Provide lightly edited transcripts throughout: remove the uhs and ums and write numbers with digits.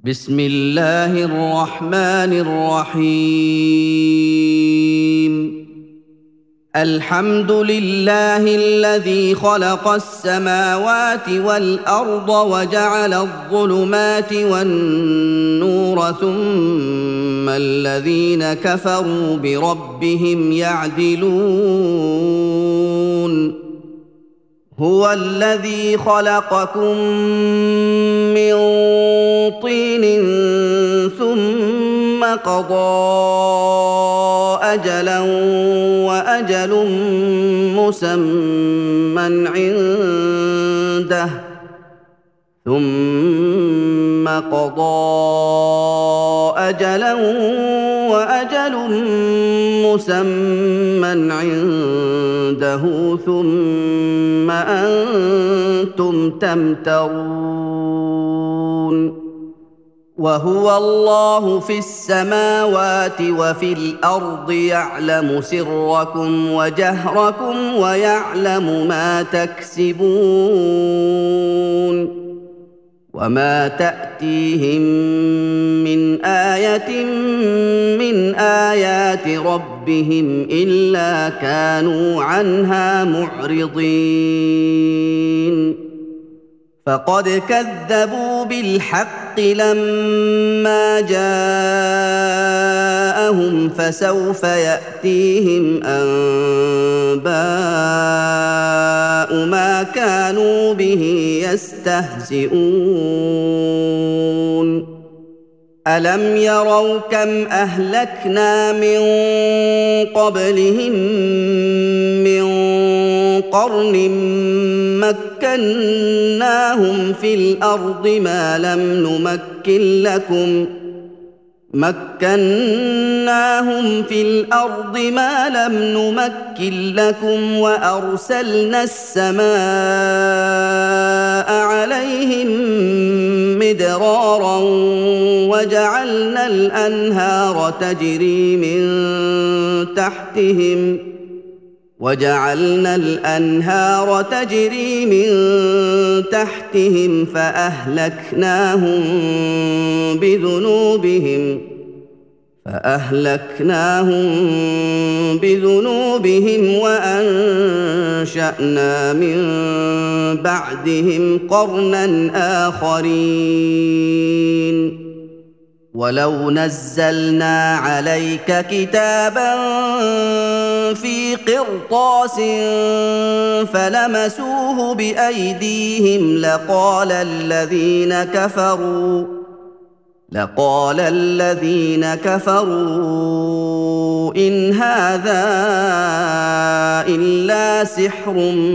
بسم الله الرحمن الرحيم. الحمد لله الذي خلق السماوات والارض وجعل الظلمات والنور ثم الذين كفروا بربهم يعدلون. هو الذي خلقكم من طين ثم قضى اجلا واجل مسمى عنده ثم أنتم تمترون. وهو الله في السماوات وفي الأرض يعلم سركم وجهركم ويعلم ما تكسبون. وما تأتيهم من آية من آيات ربهم إلا كانوا عنها معرضين. فقد كذبوا بالحق لما جاءهم فسوف يأتيهم أنباء ما كانوا به يستهزئون. ألم يروا كم أهلكنا من قبلهم من قرن مكناهم في الأرض ما لم نمكن لكم وأرسلنا السماء عليهم مدرارا وجعلنا الأنهار تجري من تحتهم فأهلكناهم بذنوبهم وأنشأنا من بعدهم قرنا آخرين. ولو نزلنا عليك كتابا في قرطاس فلمسوه بأيديهم لقال الذين كفروا إن هذا إلا سحر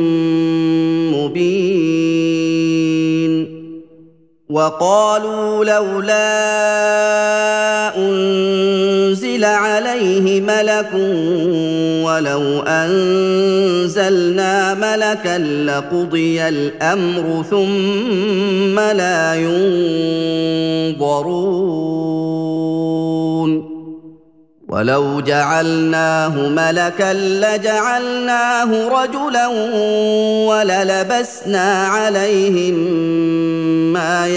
مبين. وقالوا لولا أنزل عليه ملك ولو أنزلنا ملكا لقضي الأمر ثم لا ينظرون. ولو جعلناه ملكا لجعلناه رجلا وللبسنا عليهم ما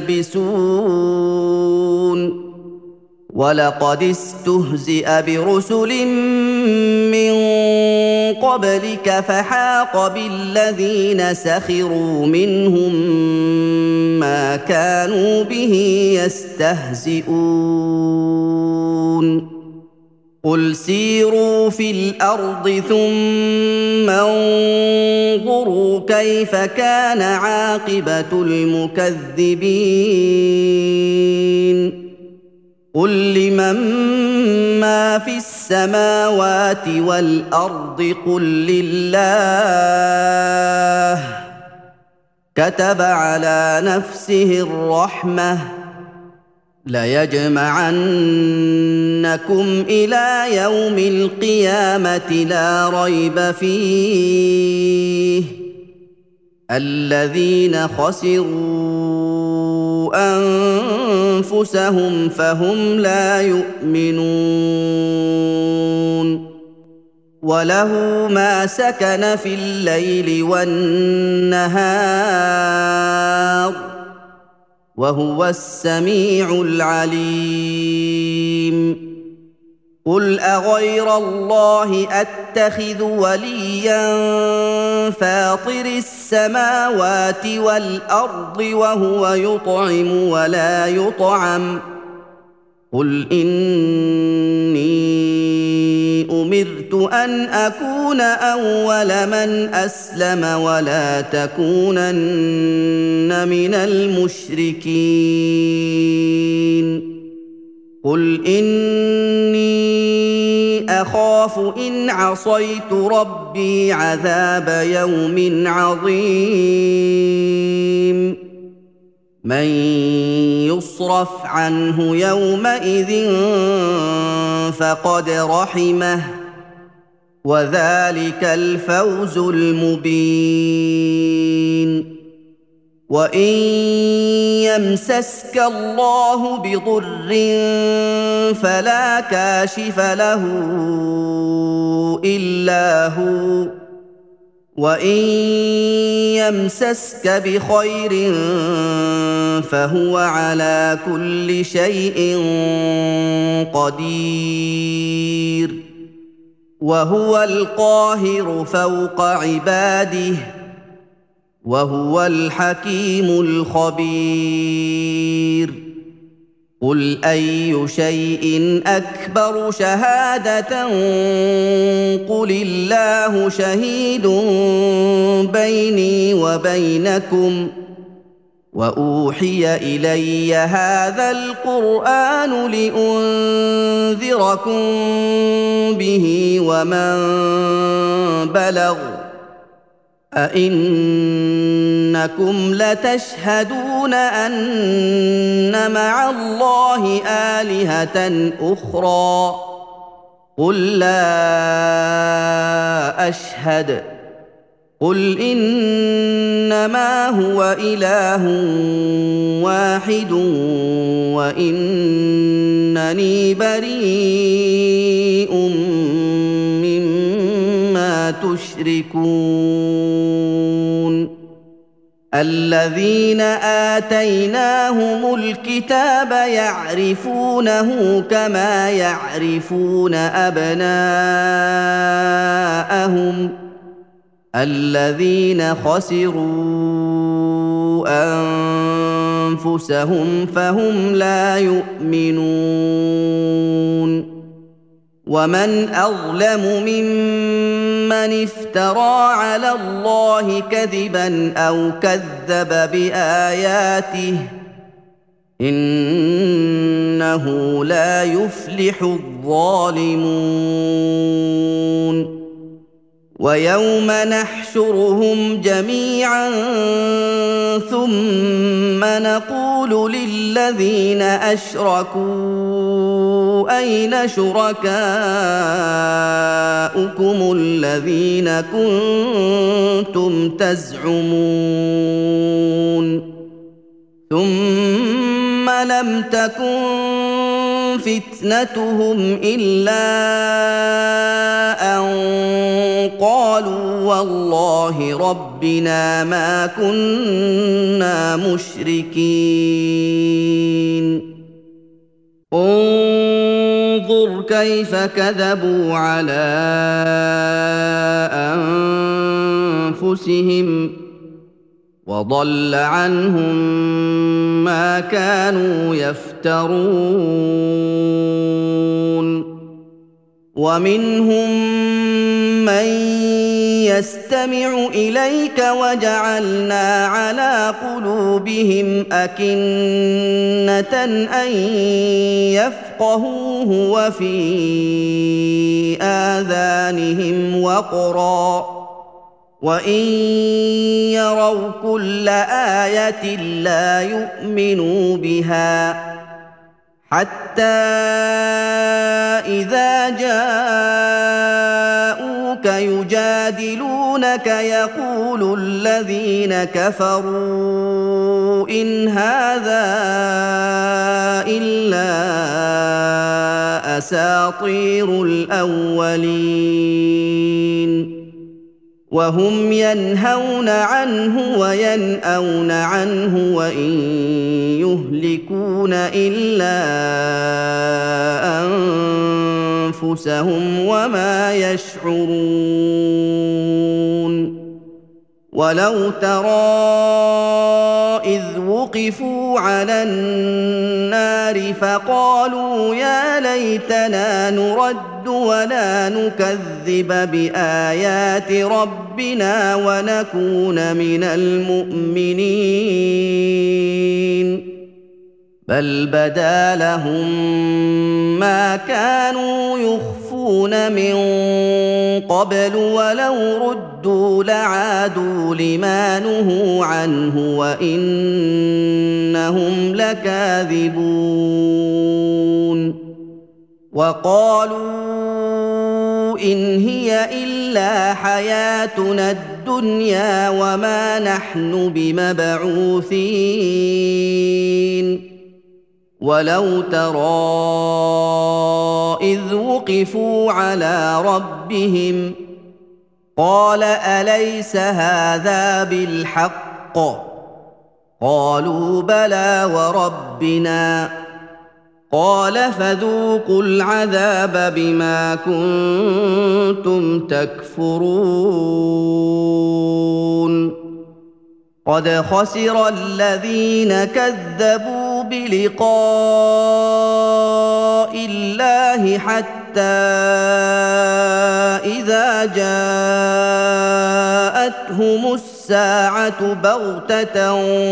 يلبسون. ولقد استهزئ برسل من قبلك فحاق بالذين سخروا منهم ما كانوا به يستهزئون. قل سيروا في الأرض ثم انظروا كيف كان عاقبة المكذبين. قل لمن ما في السماوات والأرض قل لله كتب على نفسه الرحمة ليجمعنكم إلى يوم القيامة لا ريب فيه الذين خسروا أنفسهم فهم لا يؤمنون. وله ما سكن في الليل والنهار وهو السميع العليم قل أغير الله أتخذ وليا فاطر السماوات والأرض وهو يطعم ولا يطعم قل إني أمرت أن أكون أول من أسلم ولا تكونن من المشركين قل إني أخاف إن عصيت ربي عذاب يوم عظيم من يصرف عنه يومئذ فقد رحمه وذلك الفوز المبين وإن يمسسك الله بضر فلا كاشف له إلا هو وإن يمسسك بخير فهو على كل شيء قدير وهو القاهر فوق عباده وهو الحكيم الخبير قل أي شيء أكبر شهادة قل الله شهيد بيني وبينكم وأوحي إلي هذا القرآن لأنذركم به ومن بلغ أئنكم لتشهدون أن مع الله آلهة أخرى قل لا أشهد قل إنما هو إله واحد وإنني بريء مما تشركون الذين آتيناهم الكتاب يعرفونه كما يعرفون أبناءهم الذين خسروا أنفسهم فهم لا يؤمنون ومن أظلم ممن افترى على الله كذبا أو كذب بآياته إنه لا يفلح الظالمون ويوم نحشرهم جميعا ثم نقول للذين أشركوا أين شركاؤكم الذين كنتم تزعمون ثم لم تكن فتنتهم إلا أن قالوا والله ربنا ما كنا مشركين انظر كيف كذبوا على أنفسهم وضل عنهم ما كانوا يفترون ومنهم من يستمع إليك وجعلنا على قلوبهم أكنة أن يفقهوه وفي آذانهم وقرا وإن يروا كل آية لا يؤمنوا بها حتى إذا جاءوك يجادلونك يقول الذين كفروا إن هذا إلا أساطير الأولين وهم ينهون عنه وينأون عنه وإن يهلكون إلا أنفسهم وما يشعرون ولو ترى إذ وقفوا على النار فقالوا يا ليتنا نرد ولا نكذب بآيات ربنا ونكون من المؤمنين بل بدا لهم ما كانوا يخفون من قبل ولو ردوا لعادوا لما نهوا عنه وإنهم لكاذبون وقالوا إن هي إلا حياتنا الدنيا وما نحن بمبعوثين ولو ترى إذ وقفوا على ربهم قال أليس هذا بالحق قالوا بلى وربنا قال فذوقوا العذاب بما كنتم تكفرون قد خسر الذين كذبوا بلقاء الله حتى إذا جاءتهم الساعة بغتة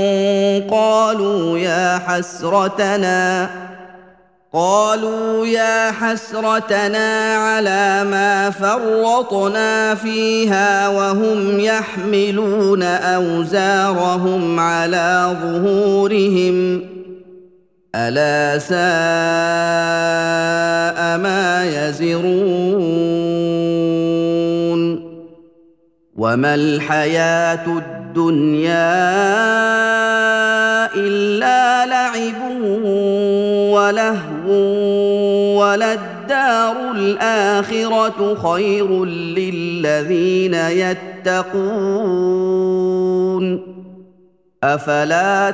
قالوا يا حسرتنا على ما فرطنا فيها وهم يحملون أوزارهم على ظهورهم ألا ساء ما يزرون وما الحياة الدنيا إلا لعب ولهو وللدار الآخرة خير للذين يتقون أفلا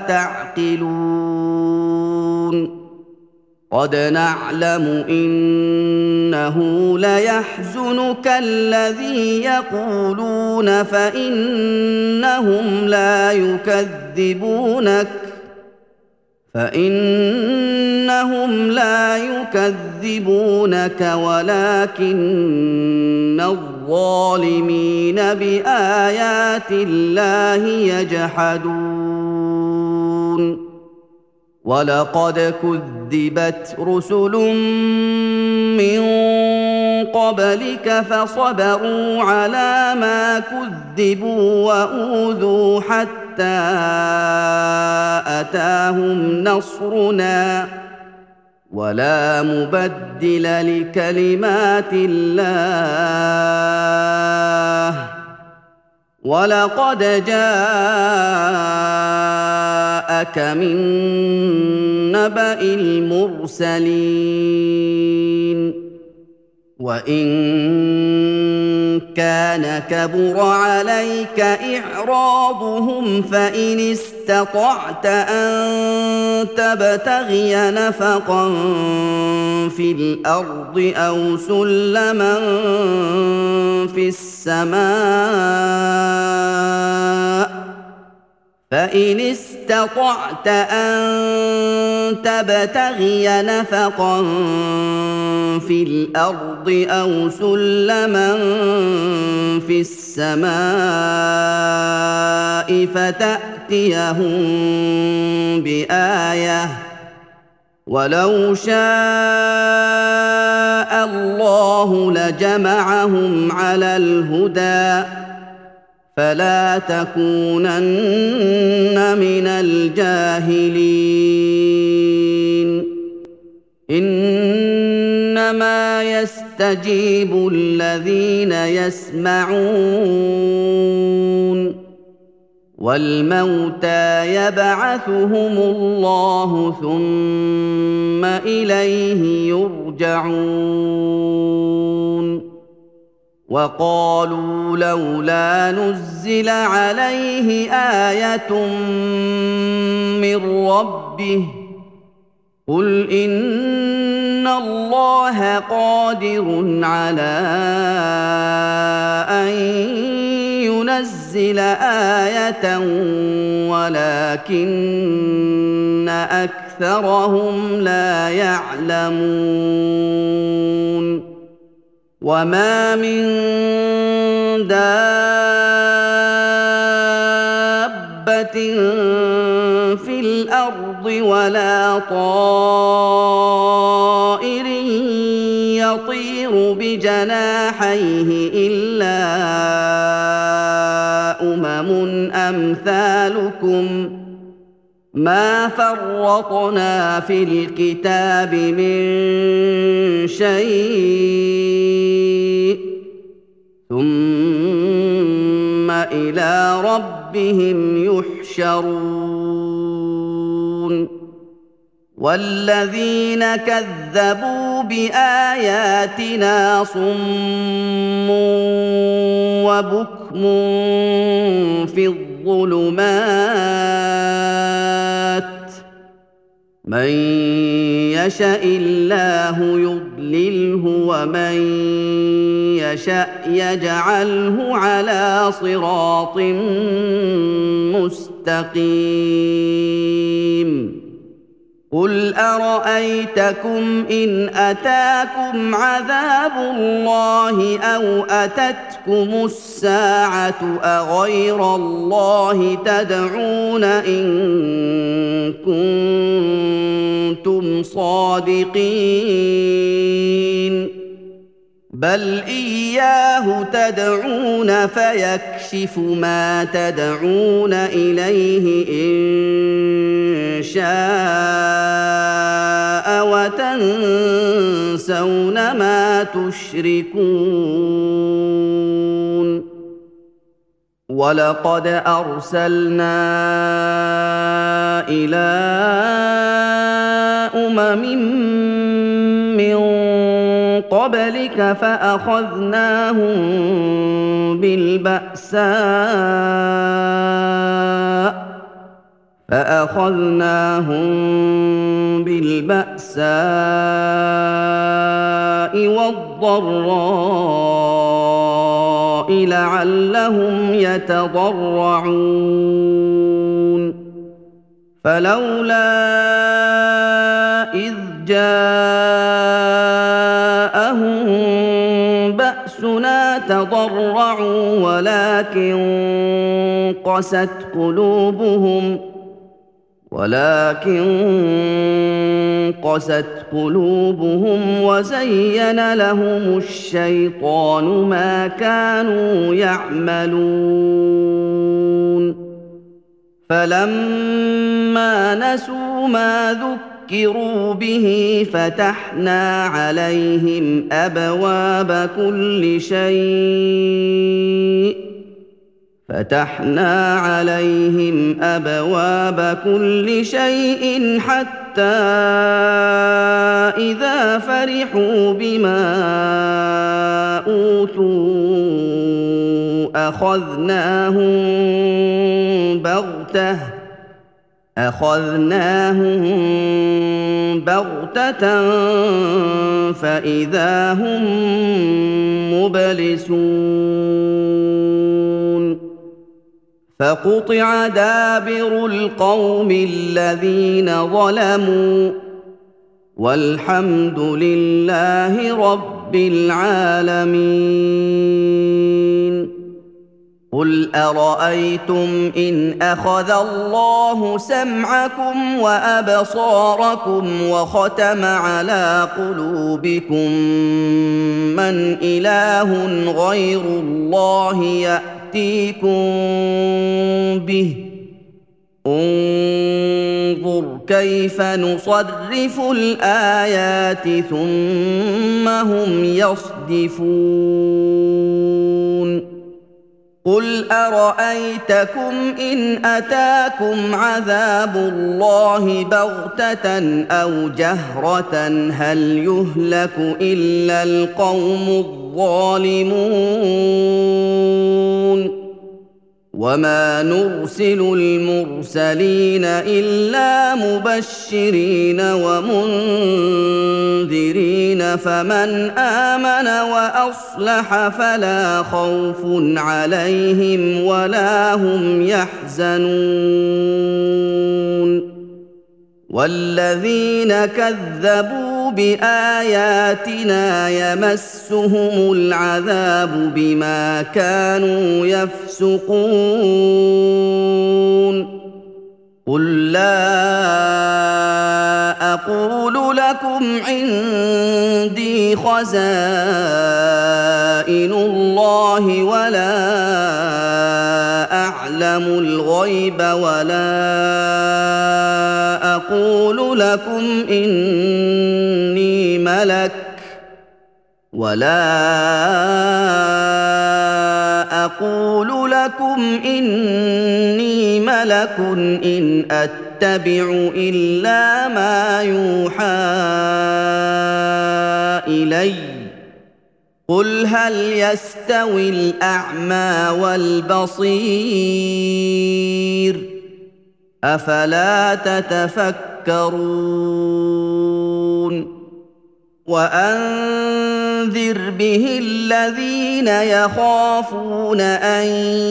تعقلون قد نعلم إنه ليحزنك الذي يقولون فإنهم لا يكذبونك ولكن الظالمين بآيات الله يجحدون ولقد كذبت رسل من قبلك فصبروا على ما كذبوا وأوذوا حتى أتاهم نصرنا ولا مبدل لكلمات الله ولقد جاءك من نبأ المرسلين وإن كان كبر عليك إعراضهم فإن استطعت أن تبتغي نفقا في الأرض أو سلما في السماء فإن استطعت أن تبتغي نفقا في الأرض أو سلما في السماء فتأتيهم بآية ولو شاء الله لجمعهم على الهدى فلا تكونن من الجاهلين إنما يستجيب الذين يسمعون والموتى يبعثهم الله ثم إليه يرجعون وقالوا لولا نزل عليه آية من ربه قل إن الله قادر على أن ينزل آية ولكن أكثرهم لا يعلمون وما من دابة في الأرض ولا طائر يطير بجناحيه إلا أمثالكم ما فرطنا في الكتاب من شيء ثم إلى ربهم يحشرون والذين كذبوا بآياتنا صم وبكم في الظلمات من يشاء الله يضلله ومن يشاء يجعله على صراط مستقيم قل أرأيتكم إن أتاكم عذاب الله أو أتتكم الساعة أغير الله تدعون إن كنتم صادقين بل إياه تدعون فيكشف ما تدعون إليه إن شاء وتنسون ما تشركون ولقد أرسلنا إلى من قبلك فأخذناهم بالبأساء والضراء لعلهم يتضرعون فلولا إذ جاءهم بأسنا تضرعوا ولكن قست قلوبهم وزين لهم الشيطان ما كانوا يعملون فلما نسوا ما ذكروا به فتحنا عليهم أبواب كل شيء حتى إذا فرحوا بما أوتوا أخذناهم بغتة فإذا هم مبلسون فقطع دابر القوم الذين ظلموا والحمد لله رب العالمين قل أرأيتم إن أخذ الله سمعكم وأبصاركم وختم على قلوبكم من إله غير الله يأتيكم به انظر كيف نصرف الآيات ثم هم يصدفون قل أرأيتكم إن أتاكم عذاب الله بغتة أو جهرة هل يهلك إلا القوم الظالمون الظالمون وما نرسل المرسلين إلا مبشرين ومنذرين فمن آمن وأصلح فلا خوف عليهم ولا هم يحزنون والذين كذبوا بآياتنا يمسهم العذاب بما كانوا يفسقون قل لا أقول لكم عندي خزائن الله ولا أعلم الغيب أقول لكم إني ملك إن أتبع إلا ما يوحى إلي قل هل يستوي الأعمى والبصير أفلا تتفكرون وأنذر به الذين يخافون أن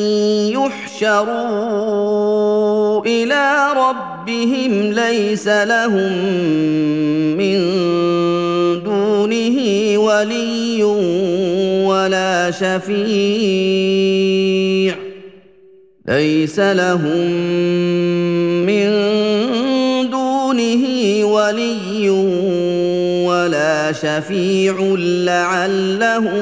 يحشروا إلى ربهم ليس لهم من دونه ولي ولا شفيع لعلهم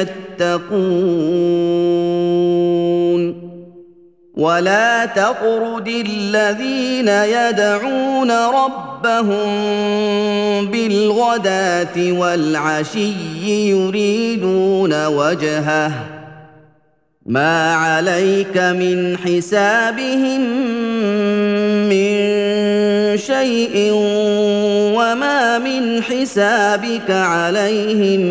يتقون ولا تطرد الذين يدعون ربهم بالغداة والعشي يريدون وجهه ما عليك من حسابهم من شيء وما من حسابك عليهم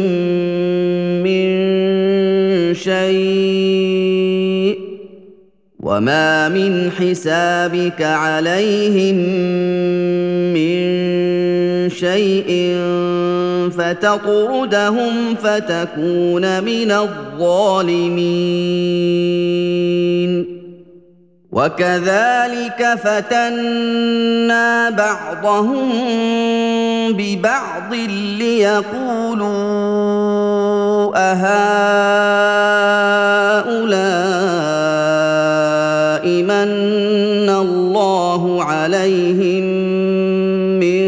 من شيء فتطردهم فتكون من الظالمين وكذلك فتنا بعضهم ببعض ليقولوا أهؤلاء من الله عليهم من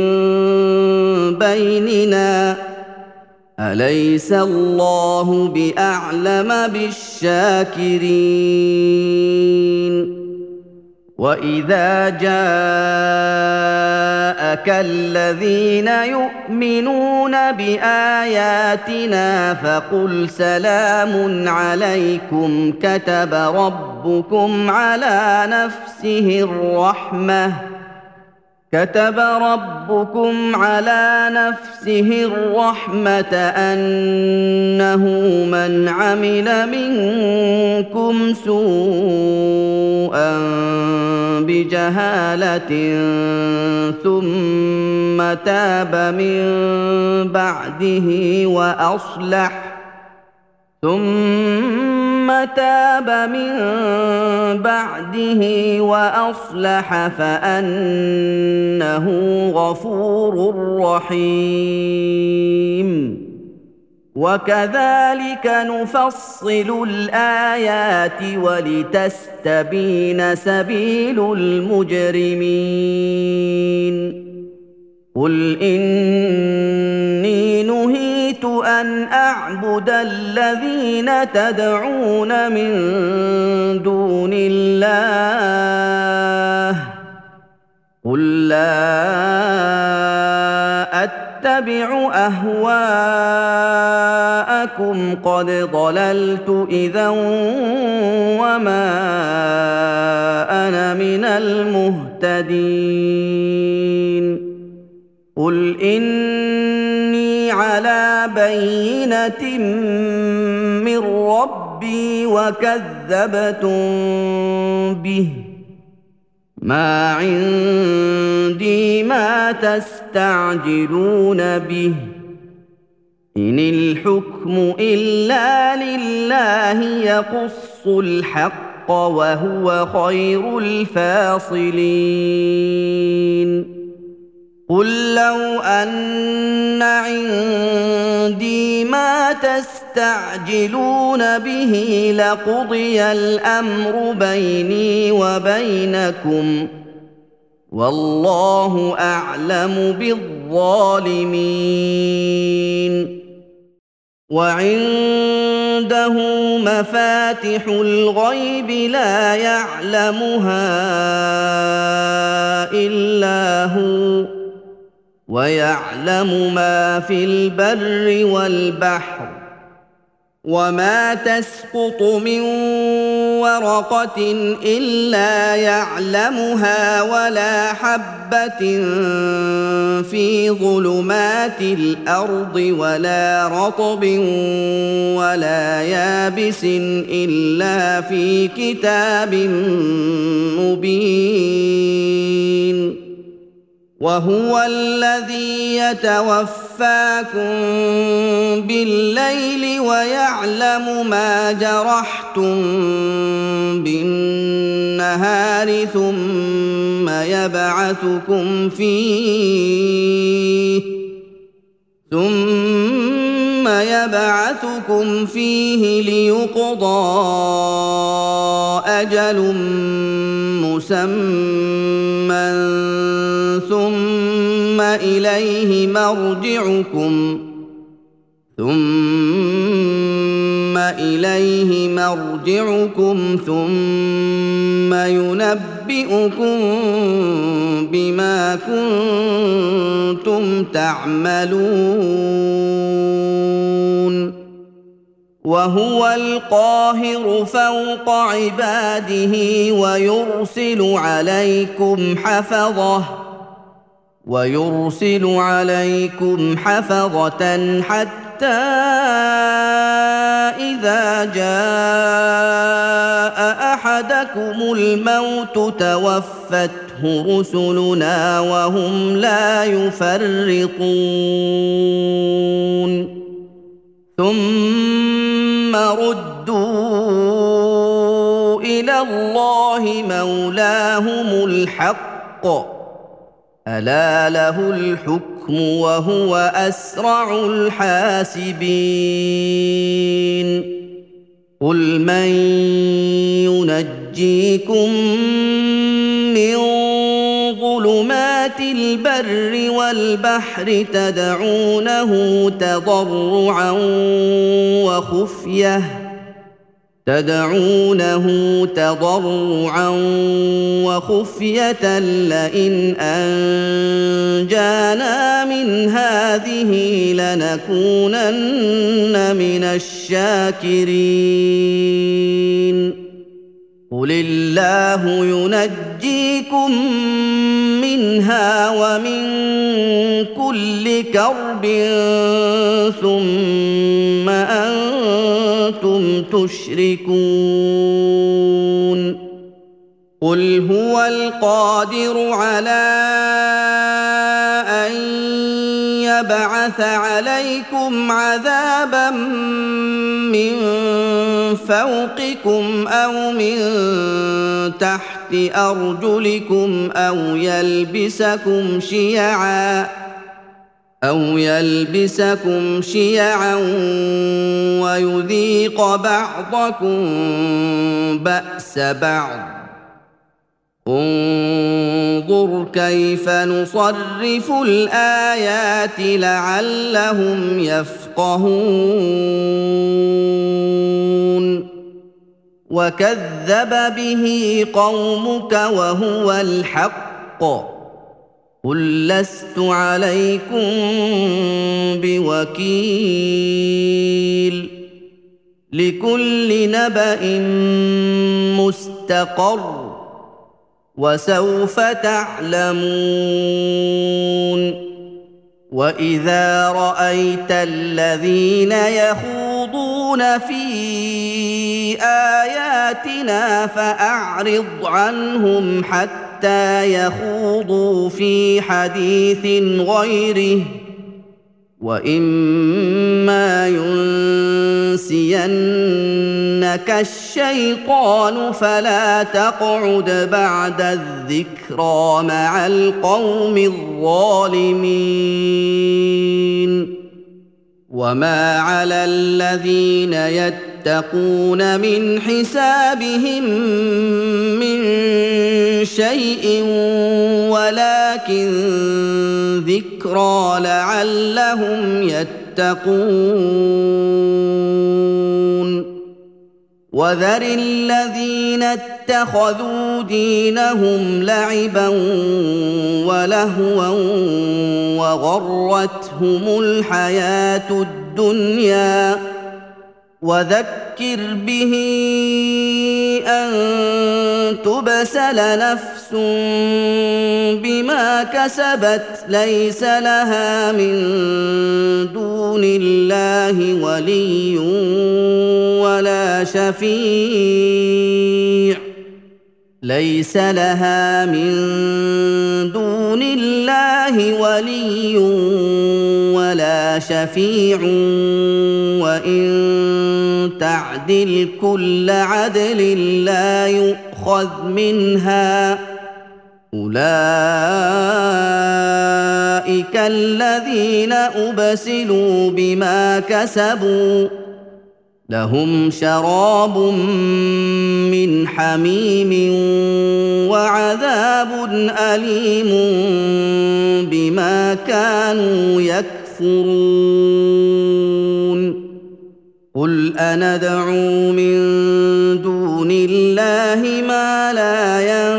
بيننا أليس الله بأعلم بالشاكرين وإذا جاءك الذين يؤمنون بآياتنا فقل سلام عليكم كتب ربكم على نفسه الرحمة أنه من عمل منكم سوءا بجهالة ثم تاب من بعده وأصلح فأنه غفور رحيم وكذلك نفصل الآيات ولتستبين سبيل المجرمين قل إني نهيت أن أعبد الذين تدعون من دون الله قل لا أتبع أهواءكم قد ضللت إذا وما أنا من المهتدين قل إني على بينة من ربي وكذبتم به ما عندي ما تستعجلون به إن الحكم إلا لله يقص الحق وهو خير الفاصلين قل لو أن عندي ما تستعجلون به لقضي الأمر بيني وبينكم والله أعلم بالظالمين وعنده مفاتح الغيب لا يعلمها إلا هو ويعلم ما في البر والبحر وما تسقط من ورقة إلا يعلمها ولا حبة في ظلمات الأرض ولا رطب ولا يابس إلا في كتاب مبين وهو الذي يتوفاكم بالليل ويعلم ما جرحتم بالنهار ثم يبعثكم فيه ليقضى أجل مسمى ثم إليه مرجعكم ثم ينبئكم بما كنتم تعملون وهو القاهر فوق عباده ويرسل عليكم حفظة حتى إذا جاء أحدكم الموت توفته رسلنا وهم لا يفرطون ثم ردوا إلى الله مولاهم الحق ألا له الحكم وهو أسرع الحاسبين قل من ينجيكم من ظلمات البر والبحر تدعونه تضرعا وخفية لئن أنجانا من هذه لنكونن من الشاكرين قل الله ينجيكم منها ومن كل كرب ثم أنتم تشركون قل هو القادر على أن يبعث عليكم عذابا من فوقكم أو من تحت أرجلكم أو يلبسكم شيعا ويذيق بعضكم بأس بعض انظر كيف نصرف الآيات لعلهم يفقهون وكذب به قومك وهو الحق قل لست عليكم بوكيل لكل نبأ مستقر وسوف تعلمون وإذا رأيت الذين يخوضون في آياتنا فأعرض عنهم حتى يخوضوا في حديث غيره، وإما ينسينك الشيطان فلا تقعد بعد الذكرى مع القوم الظالمين. وما على الذين يتقون من حسابهم من شيء ولكن ذكرى لعلهم يتقون. وذر الذين اتخذوا دينهم لعبا ولهوا وغرتهم الحياة الدنيا، وذكر به أن تبسل نفس بما كسبت ليس لها من دون الله ولي ولا شفيع، ليس لها من دون الله ولي ولا شفيع، وإن تعدل كل عدل لا يؤخذ منها. أولئك الذين أبسلوا بما كسبوا، لهم شراب من حميم وعذاب أليم بما كانوا يكفرون. قل أندعو من دون الله ما لا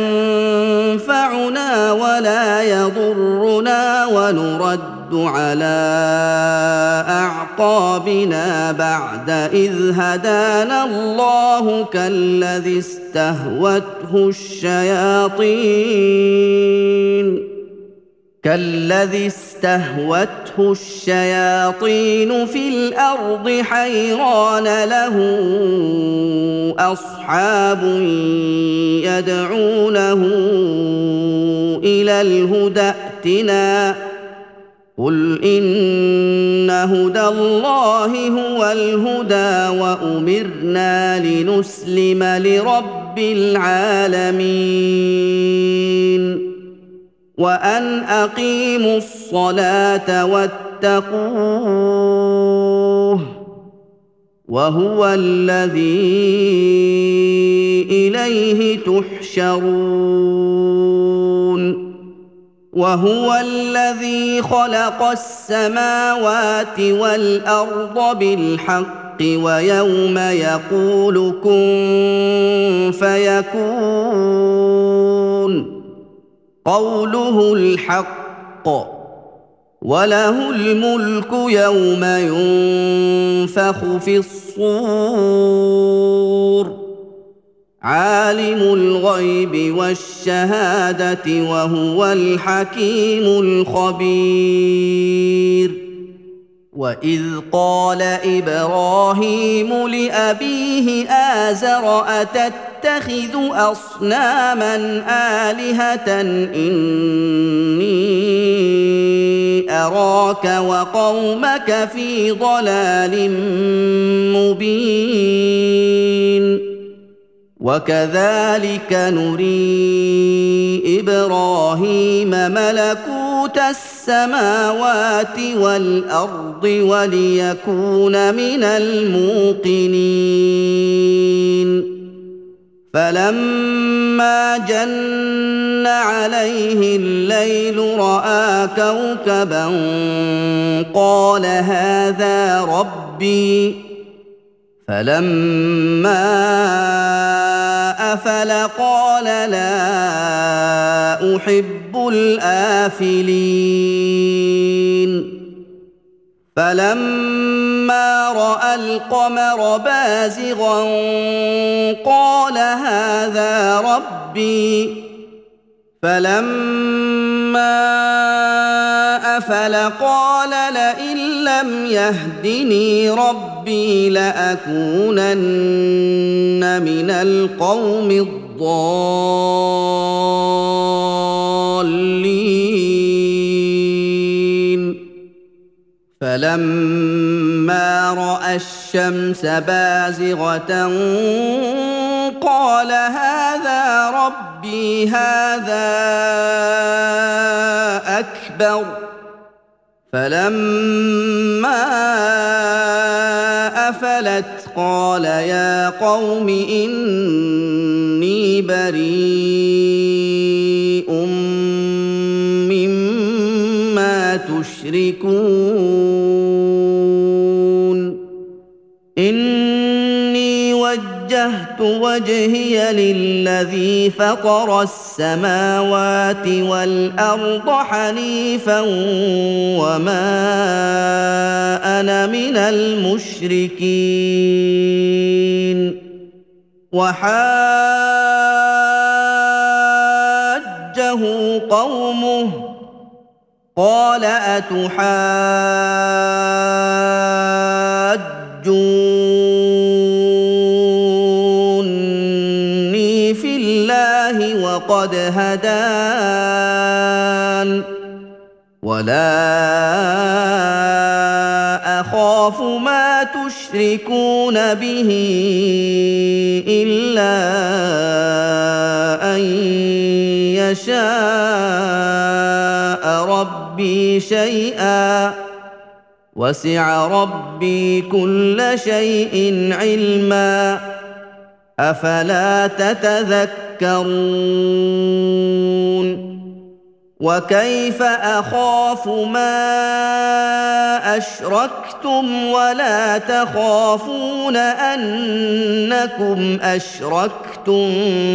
ينفعنا ولا يضرنا ونرد على أعقابنا بعد إذ هدانا الله كالذي استهوته الشياطين في الأرض حيران له أصحاب يدعونه إلى الهدى ائتنا، قل إن هدى الله هو الهدى وأمرنا لنسلم لرب العالمين، وأن أقيموا الصلاة واتقوه وهو الذي إليه تحشرون. وهو الذي خلق السماوات والأرض بالحق ويوم يقول كن فيكون قوله الحق، وله الملك يوم ينفخ في الصور، عالم الغيب والشهادة وهو الحكيم الخبير. وإذ قال إبراهيم لأبيه آزر أتتخذ أصناما آلهة إني أراك وقومك في ضلال مبين. وكذلك نري إبراهيم ملكوت السماوات والأرض وليكون من الموقنين. فلما جن عليه الليل رأى كوكبا قال هذا ربي، فلما أفل قال لا أحب الآفلين. فلما رأى القمر بازغا قال هذا ربي، فلما أفل فحمل قال لئن لم يهدني ربي لأكونن من القوم الضالين فلما رأى الشمس بازغة قال هذا ربي هذا أكبر فلما أفلت قال يا قوم إني بريء مما تشركون إني وجهت وجهي للذي فطر السماوات والأرض حنيفا وما أنا من المشركين وحاجه قومه قال أتحاجوني في الله وقد هدان ولا أخاف ما تشركون به إلا أن يشاء ربي شيئا وسع ربي كل شيء علما أفلا تتذكرون وكيف أخاف ما أشركتم ولا تخافون أنكم أشركتم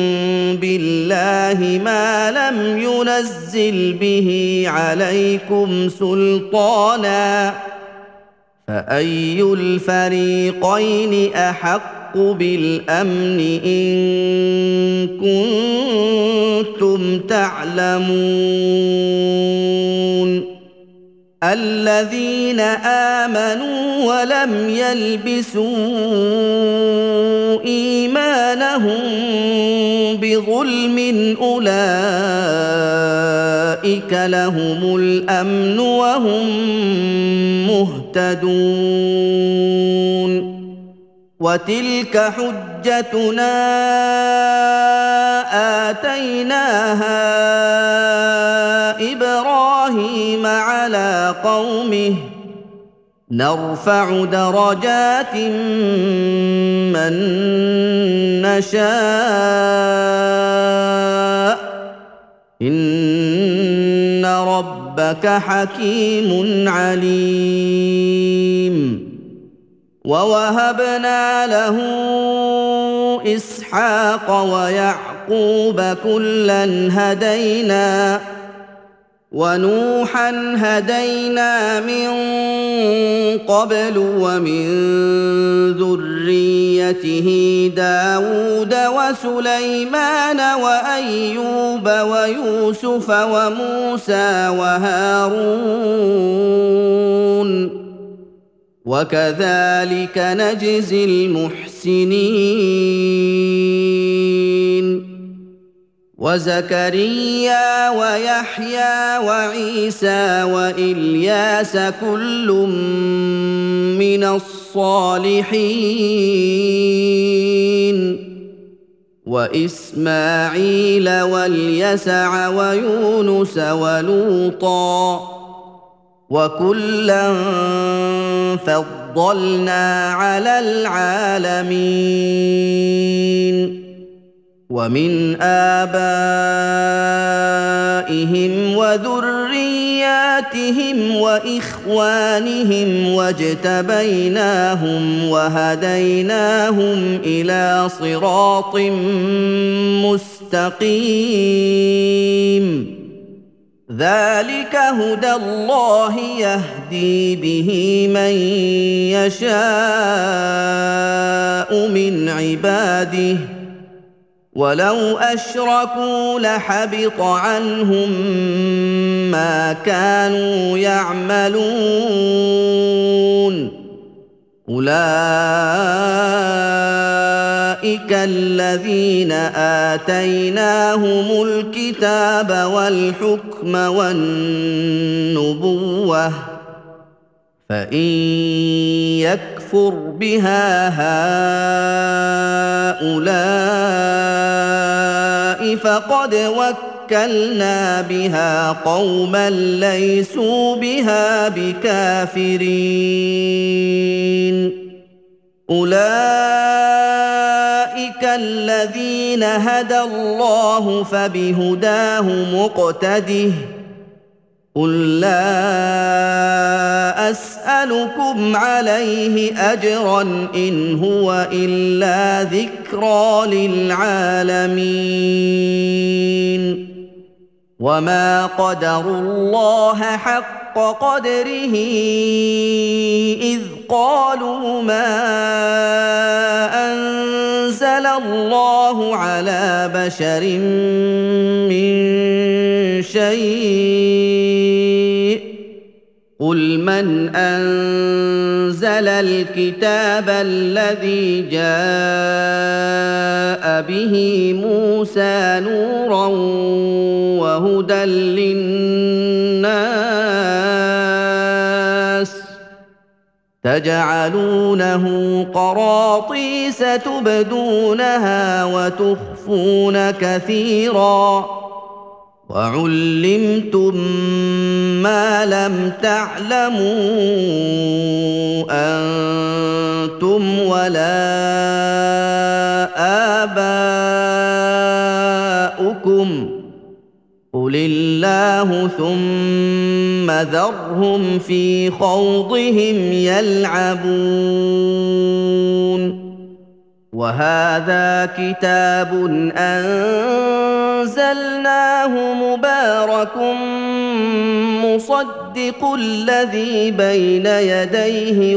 بالله ما لم ينزل به عليكم سلطانا فأي الفريقين أحق بالأمن إن كنتم تعلمون الذين آمنوا ولم يلبسوا إيمانهم بظلم أولئك لهم الأمن وهم مهتدون وتلك حجتنا آتيناها إبراهيم على قومه نرفع درجات من نشاء إن ربك حكيم عليم ووهبنا له إسحاق ويعقوب كلا هدينا ونوحا هدينا من قبل ومن ذريته داود وسليمان وأيوب ويوسف وموسى وهارون وكذلك نجزي المحسنين وزكريا ويحيى وعيسى وإلياس كل من الصالحين وإسماعيل واليسع ويونس ولوطا وكلا فضلنا على العالمين ومن آبائهم وذرياتهم وإخوانهم واجتبيناهم وهديناهم إلى صراط مستقيم ذلك هدى الله يهدي به من يشاء من عباده ولو أشركوا لحبط عنهم ما كانوا يعملون أولئك الذين آتيناهم الكتاب والحكم والنبوة فإن يكفر بها هؤلاء فقد وكلنا بها قوما ليسوا بها بكافرين أولئك الذين هدى الله فبهداه مقتده قل لا أسألكم عليه أجرا إن هو إلا ذكرى للعالمين وما قدروا الله حق قدره إذ قالوا ما أنزل الله على بشر من شيء قل من أنزل الكتاب الذي جاء به موسى نورا وهدى للناس تجعلونه قراطيس تبدونها وتخفون كثيرا وعلمتم ما لم تعلموا أنتم ولا آباؤكم قل الله ثم ذرهم في خوضهم يلعبون وهذا كتاب أنزلناه مبارك مصدق الذي بين يديه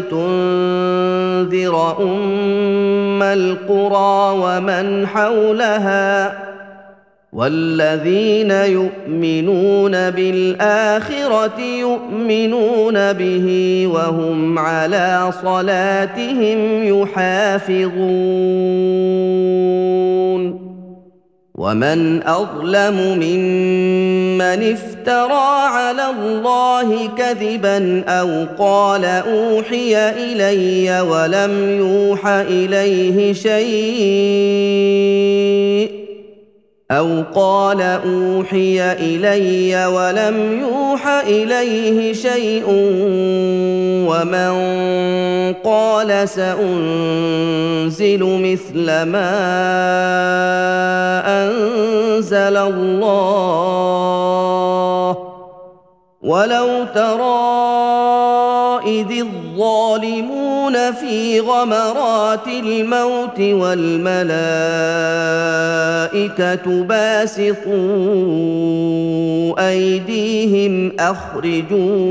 ولتنذر أم القرى ومن حولها والذين يؤمنون بالآخرة يؤمنون به وهم على صلاتهم يحافظون ومن أظلم ممن افترى على الله كذبا أو قال أوحي إلي ولم يوح إليه شيء ومن قال سأنزل مثل ما أنزل الله ولو ترى إذ الظالمون في غمرات الموت والملائكة باسطوا أيديهم أخرجوا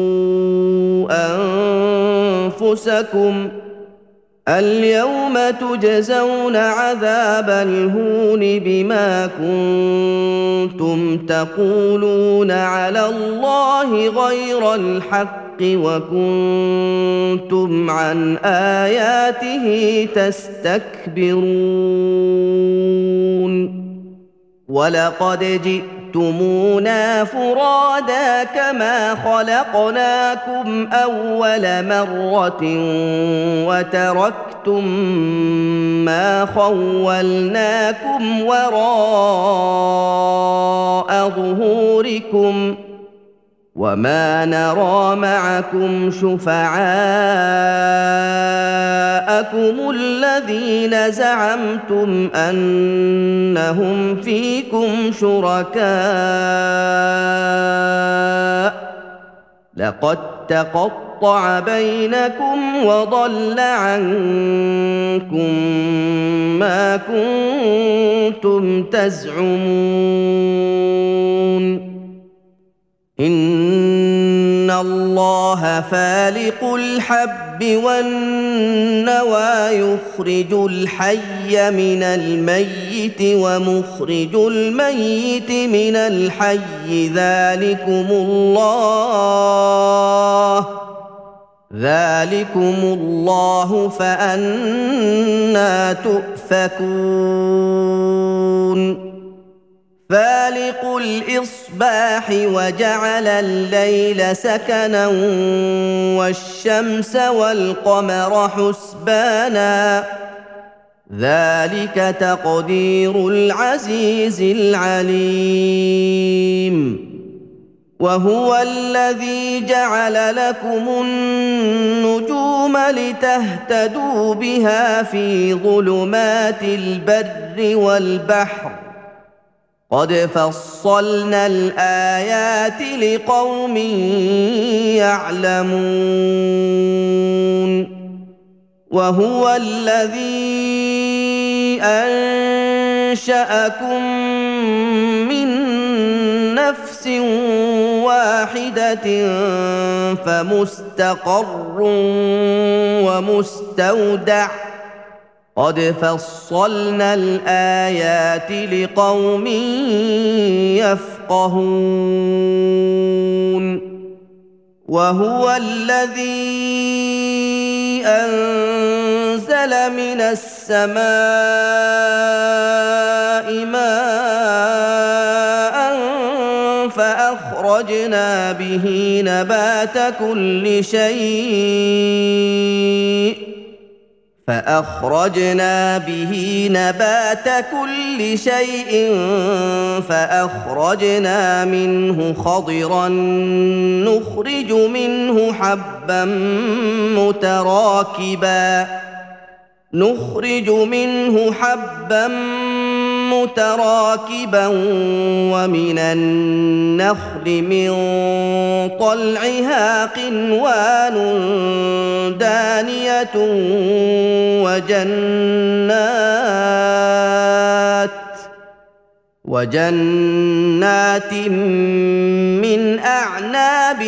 أنفسكم اليوم تجزون عذاب الهون بما كنتم تقولون على الله غير الحق وكنتم عن آياته تستكبرون ولقد جئتمونا فرادا كما خلقناكم أول مرة وتركتم ما خولناكم وراء ظهوركم وما نرى معكم شفعاءكم الذين زعمتم أنهم فيكم شركاء لقد تقطع بينكم وضل عنكم ما كنتم تزعمون إن الله فالق الحب والنوى يخرج الحي من الميت ومخرج الميت من الحي ذلكم الله فأنى تؤفكون فالق الإصباح وجعل الليل سكنا والشمس والقمر حسبانا ذلك تقدير العزيز العليم وهو الذي جعل لكم النجوم لتهتدوا بها في ظلمات البر والبحر قد فصلنا الآيات لقوم يعلمون وهو الذي أنشأكم من نفس واحدة فمستقر ومستودع قد فصلنا الآيات لقوم يفقهون وهو الذي أنزل من السماء ماء فأخرجنا به نبات كل شيء فأخرجنا منه خضرا نخرج منه حبا متراكبا ومن النخل من طلعها قنوان دانية وجنات من أعناب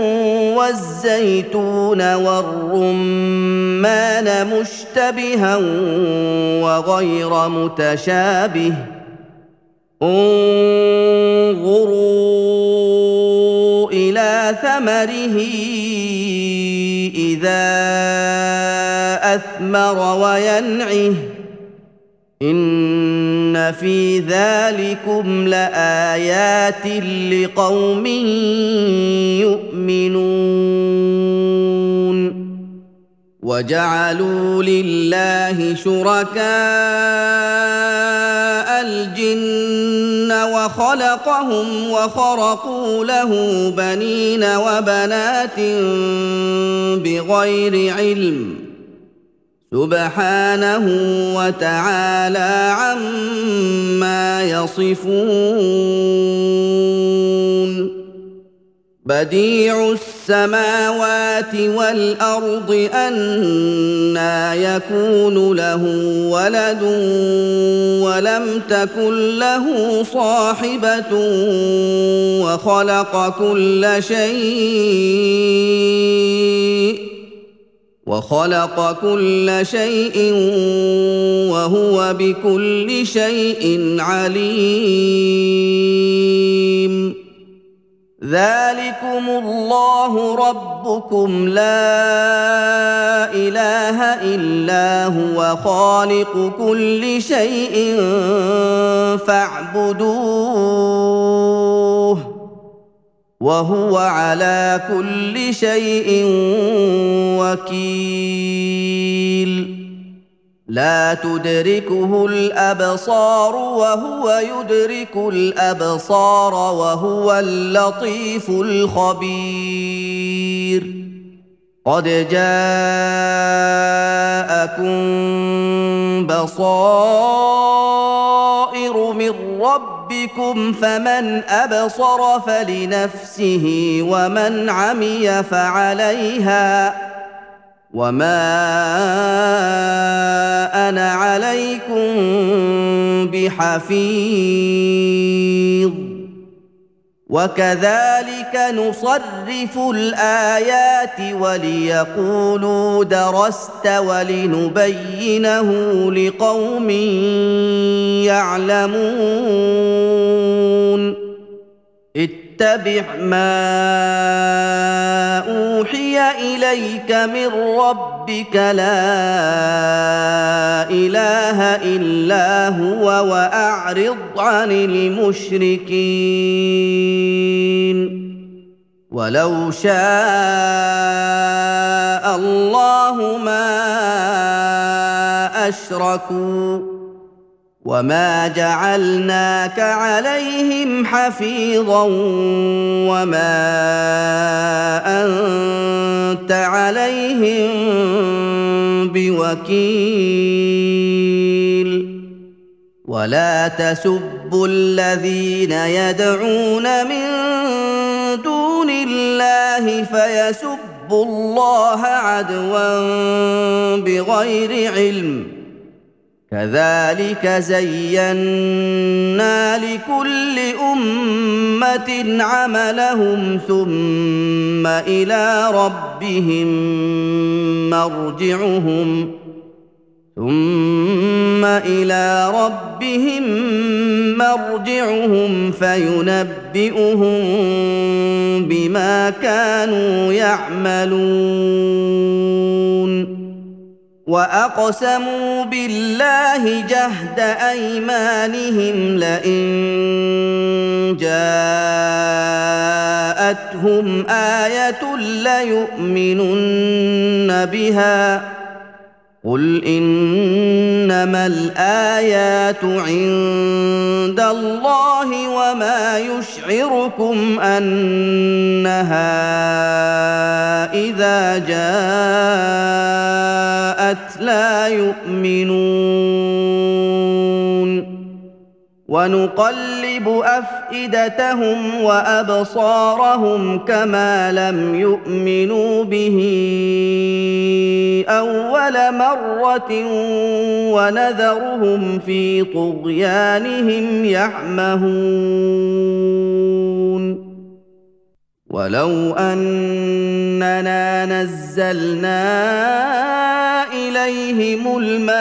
والزيتون والرمان مشتبها وغير متشابه انظروا إلى ثمره إذا أثمر وينعه إن في ذلكم لآيات لقوم يؤمنون وجعلوا لله شركاء الجن وخلقهم وخرقوا له بنين وبنات بغير علم سبحانه وتعالى عما يصفون بديع السماوات والأرض أنى يكون له ولد ولم تكن له صاحبة وخلق كل شيء وهو بكل شيء عليم ذلكم الله ربكم لا إله إلا هو خالق كل شيء فاعبدوه وهو على كل شيء وكيل لا تدركه الأبصار وهو يدرك الأبصار وهو اللطيف الخبير قد جاءكم بصائر من ربكم فمن أبصر فلنفسه ومن عمي فعليها وما أنا عليكم بحفيظ وكذلك نصرف الآيات وليقولوا درست ولنبينه لقوم يعلمون اتبع ما أوحي إليك من ربك لا إله إلا هو وأعرض عن المشركين ولو شاء الله ما أشركوا وما جعلناك عليهم حفيظا وما أنت عليهم بوكيل ولا تسبوا الذين يدعون من دون الله فيسبوا الله عدوا بغير علم كذلك زينا لكل أمة عملهم ثم إلى ربهم مرجعهم فينبئهم بما كانوا يعملون وأقسموا بالله جهد أيمانهم لئن جاءتهم آية ليؤمنن بها قل إنما الآيات عند الله وما يشعركم أنها إذا جاءت لا يؤمنون ونقلب أفئدتهم وأبصارهم كما لم يؤمنوا به أول مرة ونذرهم في طغيانهم يعمهون ولو أننا نزلنا إليهم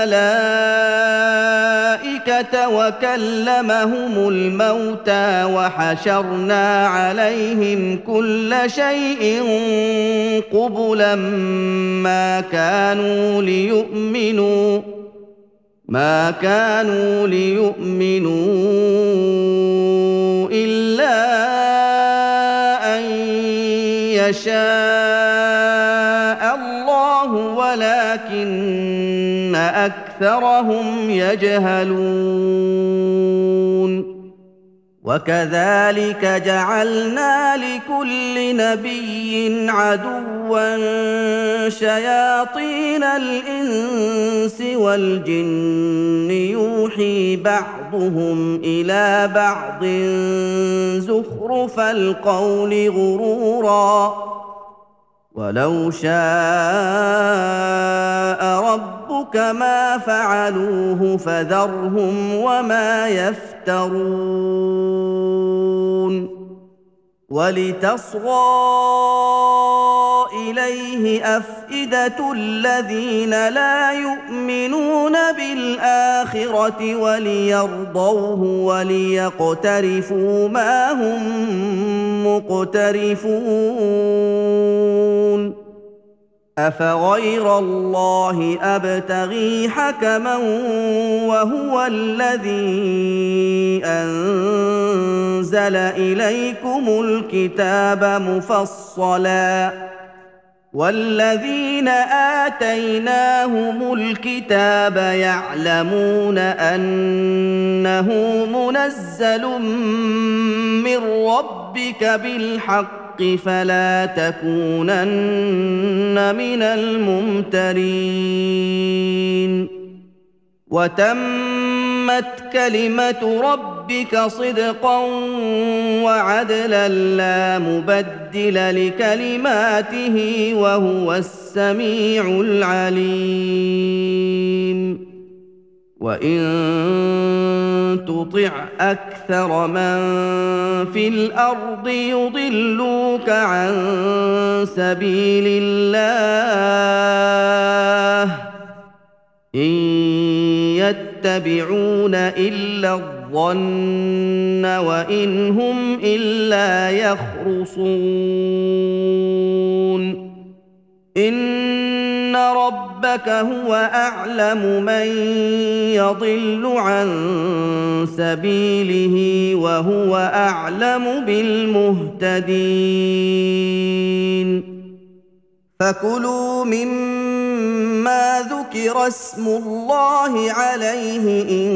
الملائكة وكلمهم الموتى وحشرنا عليهم كل شيء قبلا ما كانوا ليؤمنوا إلا أن يشاء الله ولكن أكثرهم يجهلون وكذلك جعلنا لكل نبي عدوا شياطين الإنس والجن يوحي بعضهم إلى بعض زخرف القول غرورا ولو شاء ربك ما فعلوه فذرهم وما يفترون ولتصغى إليه أفئدة الذين لا يؤمنون بالآخرة وليرضوه وليقترفوا ما هم مقترفون أفغير الله أبتغي حكما وهو الذي أنزل إليكم الكتاب مفصلا والذين آتيناهم الكتاب يعلمون أنه منزل من ربك بالحق فلا تكونن من الممترين وتمت كلمة ربك صدقا وعدلا لا مبدل لكلماته وهو السميع العليم وإن تطع أكثر من في الأرض يضلوك عن سبيل الله إن يتبعون إلا الظن وإن هم إلا يخرصون إن ربك هو أعلم من يضل عن سبيله وهو أعلم بالمهتدين فكلوا مما ذكر اسم الله عليه إن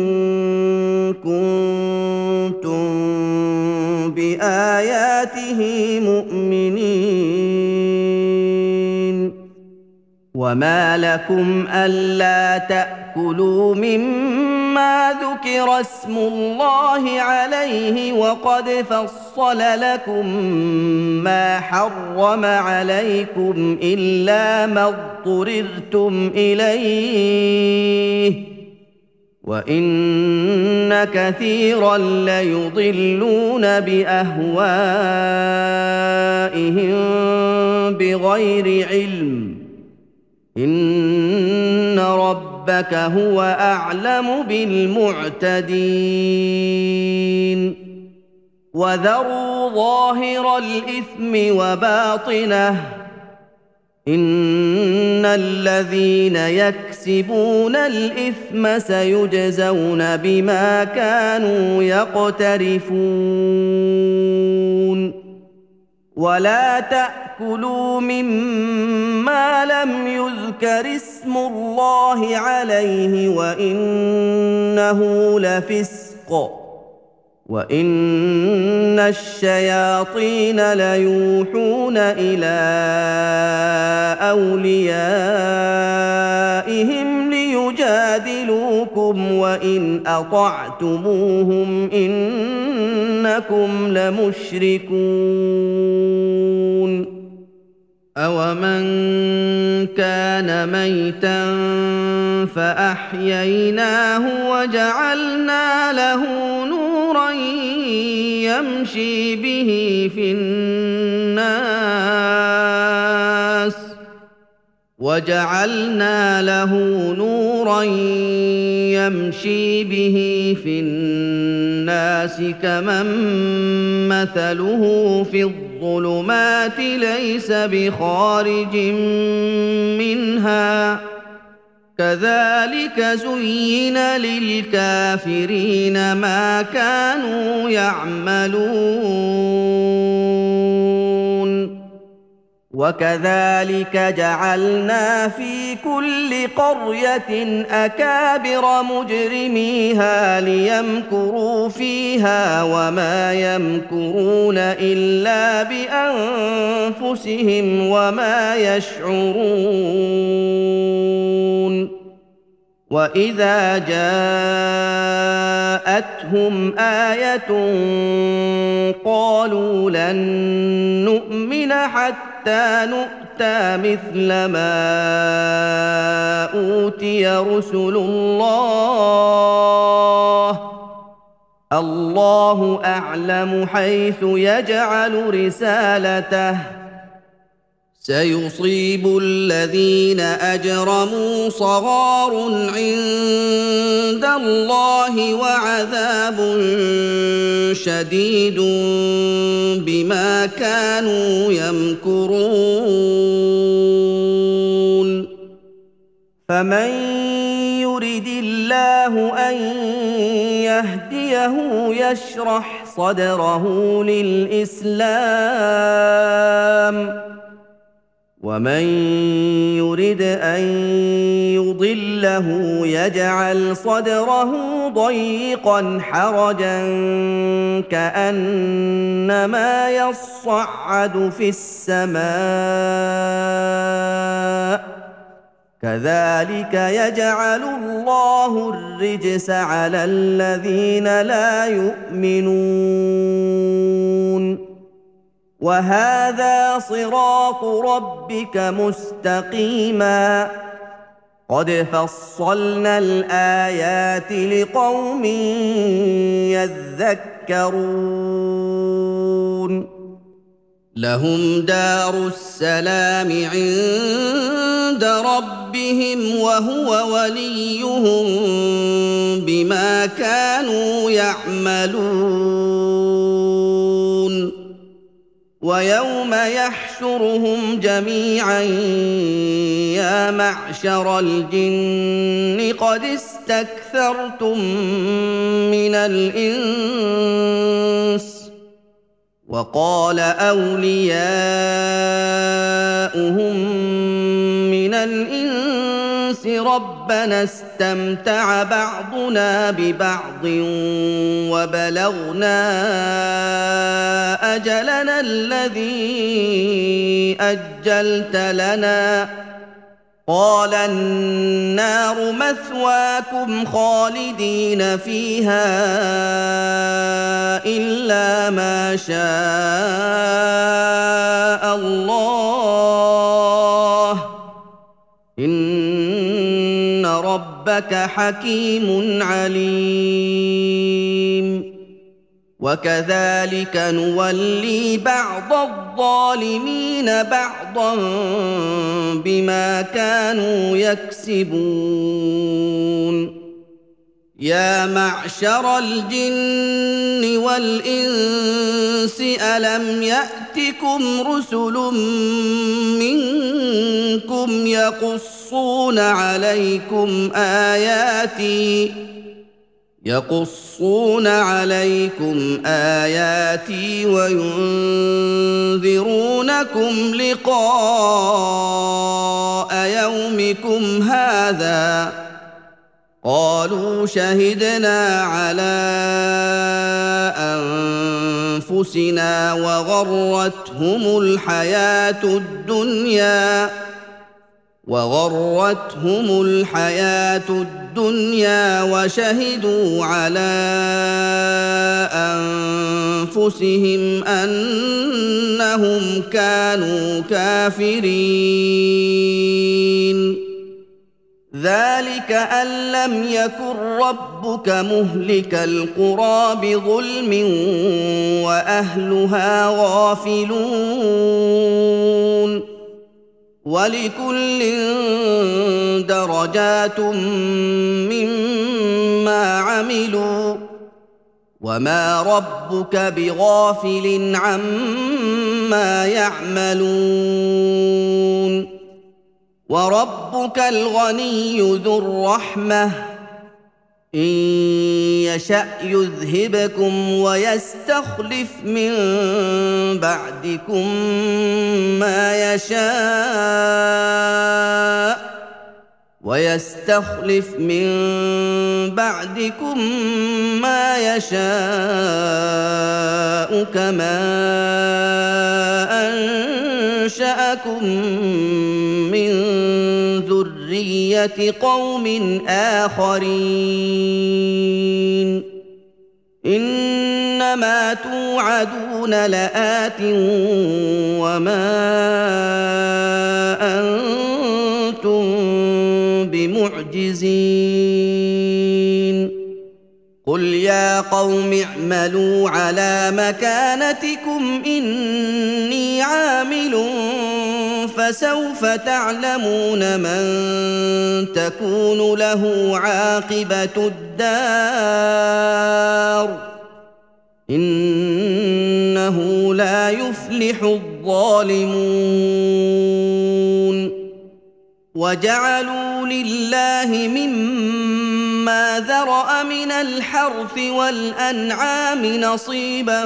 كنتم بآياته مؤمنين وما لكم ألا تأكلوا مما ذكر اسم الله عليه وقد فصل لكم ما حرم عليكم إلا ما اضطررتم إليه وإن كثيرا ليضلون بأهوائهم بغير علم إن ربك هو أعلم بالمعتدين وذروا ظاهر الإثم وباطنه إن الذين يكسبون الإثم سيجزون بما كانوا يقترفون ولا تأكلوا مما لم يذكر اسم الله عليه وإنه لفسق وإن الشياطين ليوحون إلى أوليائهم ليجادلوكم وإن أطعتموهم إنكم لمشركون أومن كان ميتا فأحييناه وجعلنا له نورا يمشي به في الناس كمن مثله في الظلمات ليس بخارج منها كذلك زين للكافرين ما كانوا يعملون وكذلك جعلنا في كل قرية أكابر مجرميها ليمكروا فيها وما يمكرون إلا بأنفسهم وما يشعرون وإذا جاءتهم آية قالوا لن نؤمن حتى نؤتى مثل ما أوتي رسل الله أعلم حيث يجعل رسالته سيصيب الذين أجرموا صغار عند الله وعذاب شديد بما كانوا يمكرون فمن يرد الله أن يهديه يشرح صدره للإسلام ومن يرد أن يضله يجعل صدره ضيقا حرجا كأنما يصعد في السماء كذلك يجعل الله الرجس على الذين لا يؤمنون وهذا صراط ربك مستقيما قد فصلنا الآيات لقوم يذكرون لهم دار السلام عند ربهم وهو وليهم بما كانوا يعملون ويوم يحشرهم جميعا يا معشر الجن قد استكثرتم من الإنس وقال أولياؤهم من الإنس ربنا استمتع بعضنا ببعض وبلغنا أجلنا الذي أجلت لنا قال النار مثواكم خالدين فيها إلا ما شاء الله إن ربك حكيم عليم وكذلك نولي بعض الظالمين بعضا بما كانوا يكسبون يا معشر الجن والإنس ألم يأتكم رسل منكم يقصون عليكم آياتي وينذرونكم لقاء يومكم هذا قالوا شهدنا على أنفسنا وغرتهم الحياة الدنيا وشهدوا على أنفسهم أنهم كانوا كافرين ذلك أن لم يكن ربك مهلك القرى بظلم وأهلها غافلون ولكل درجات مما عملوا وما ربك بغافل عما يعملون وربك الغني ذو الرحمة إن يشأ يذهبكم ويستخلف من بعدكم ما يشاء كما أنشأكم من ذرية قوم آخرين إنما توعدون لآت وما أنتم بمعجزين قل يا قوم اعملوا على مكانتكم إني عامل فسوف تعلمون من تكون له عاقبة الدار إنه لا يفلح الظالمون وجعلوا لله مما ذرأ من الحرث والأنعام نصيبا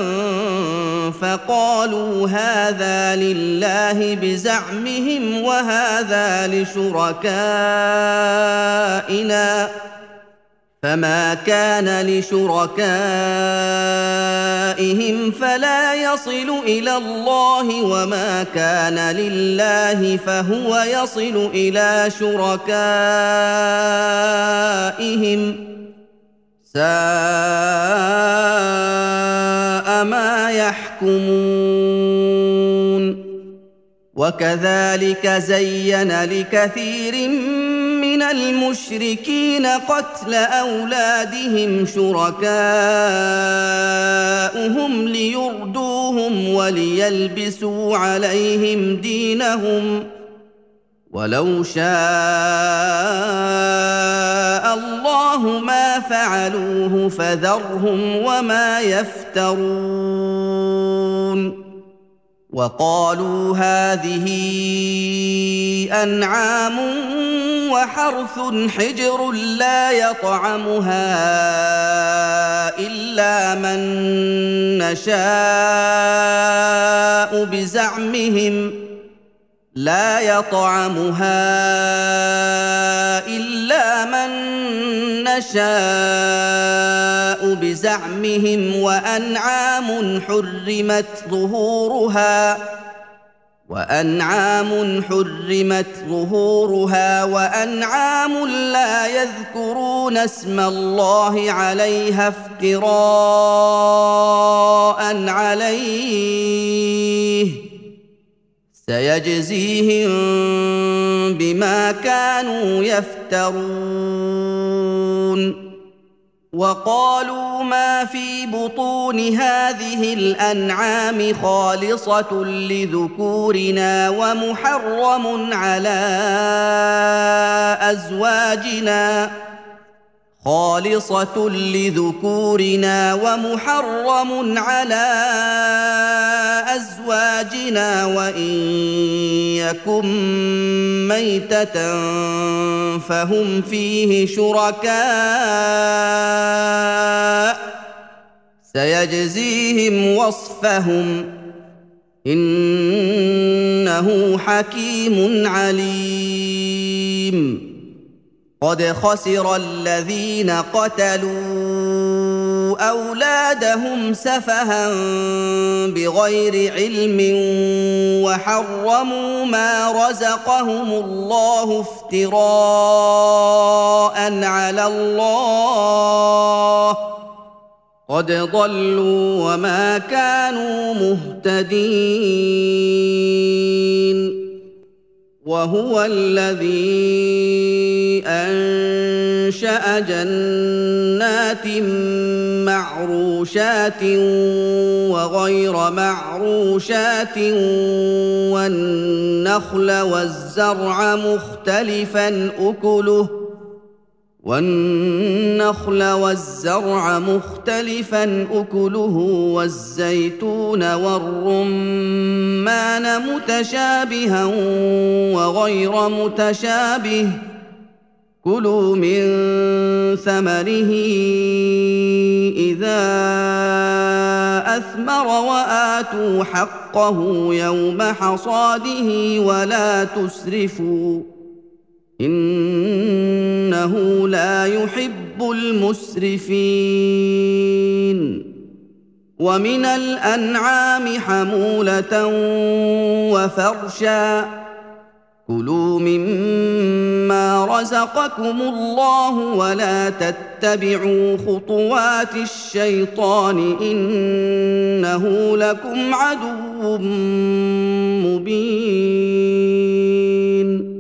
فقالوا هذا لله بزعمهم وهذا لشركائنا فما كان لشركائهم فلا يصل إلى الله وما كان لله فهو يصل إلى شركائهم ساء ما يحكمون وكذلك زين لكثير من المشركين قتل أولادهم شركاؤهم ليردوهم وليلبسوا عليهم دينهم ولو شاء الله ما فعلوه فذرهم وما يفترون وقالوا هذه أنعام وحرث حجر لا يطعمها إلا من نشاء بزعمهم وأنعام حرمت ظهورها وأنعام لا يذكرون اسم الله عليها افتراء عليه سيجزيهم بما كانوا يفترون وقالوا ما في بطون هذه الأنعام خالصة لذكورنا ومحرم على أزواجنا وإن يكن ميتة فهم فيه شركاء سيجزيهم وصفهم إنه حكيم عليم قد خسر الذين قتلوا أولادهم سفها بغير علم وحرموا ما رزقهم الله افتراء على الله قد ضلوا وما كانوا مهتدين وهو الذي أنشأ جنات معروشات وغير معروشات والنخل والزرع مختلفا أكله والزيتون والرمان متشابها وغير متشابه كلوا من ثمره إذا أثمر وآتوا حقه يوم حصاده ولا تسرفوا إنه لا يحب المسرفين ومن الأنعام حمولة وفرشا كلوا مما رزقكم الله ولا تتبعوا خطوات الشيطان إنه لكم عدو مبين